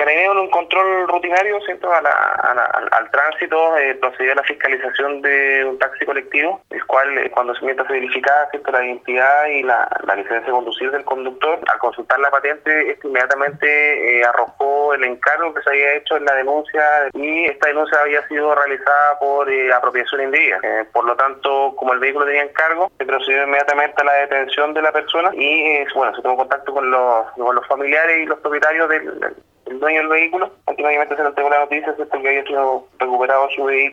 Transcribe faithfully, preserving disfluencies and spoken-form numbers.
Carabineros, en un control rutinario, ¿cierto? A la, a la, al, al tránsito, eh, procedió a la fiscalización de un taxi colectivo, el cual, eh, cuando se mientras se verificaba, ¿cierto?, la identidad y la, la licencia de conducir del conductor, al consultar la patente, este inmediatamente eh, arrojó el encargo que se había hecho en la denuncia, y esta denuncia había sido realizada por eh, apropiación indebida. Eh, por lo tanto, como el vehículo tenía encargo, se procedió inmediatamente a la detención de la persona y, eh, bueno, se tomó contacto con los, con los familiares y los propietarios del, del dueño del vehículo. Aquí obviamente se le entregó la noticia, ¿cierto?, que había sido recuperado su vehículo